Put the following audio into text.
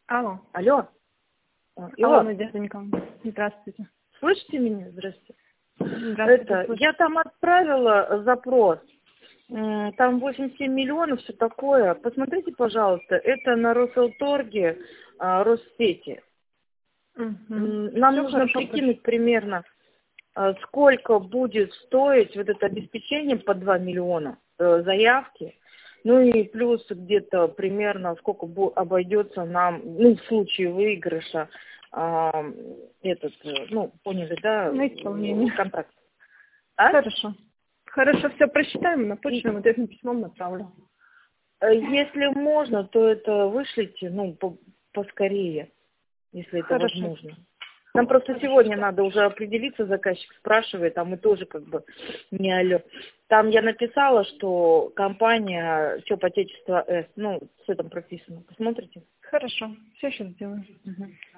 Алло. Алло. Алло, Надежда Николаевна. Здравствуйте. Слышите меня? Здравствуйте. Здравствуйте. Я там отправила запрос. Там 87 миллионов, все такое. Посмотрите, пожалуйста, это на Росэлторге, Россети. Нам Всё нужно хорошо, прикинуть примерно, сколько будет стоить вот это обеспечение по 2 миллиона заявки. Ну и плюс где-то примерно сколько обойдется нам, ну, в случае выигрыша, поняли, да? На исполнение. Контракт. Хорошо. Хорошо, все просчитаем, на почту ему письмом направлю. Если можно, то это вышлите, поскорее, если это Хорошо. возможно. Нам просто сегодня надо уже определиться, заказчик спрашивает, а мы тоже как бы не алло. Там я написала, что компания СЕП Отечество С, с этим прописано. Посмотрите? Хорошо, все сейчас сделаю.